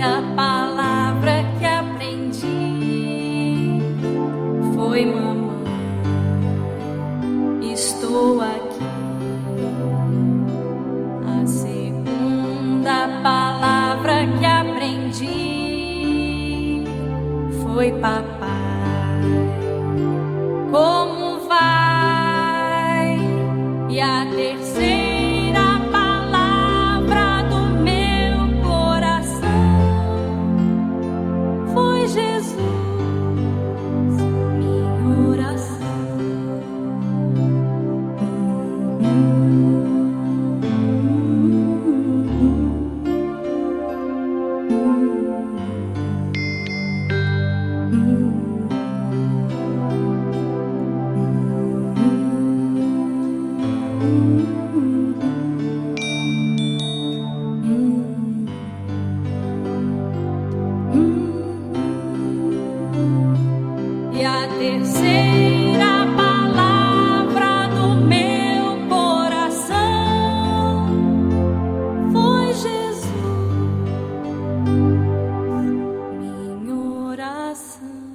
terceira palavra que aprendi foi mamãe, estou aqui. A segunda palavra que aprendi foi papai, como vai? E a terceira palavra do meu coração foi Jesus, minha oração. E a terceira palavra do meu coração foi Jesus, minha oração.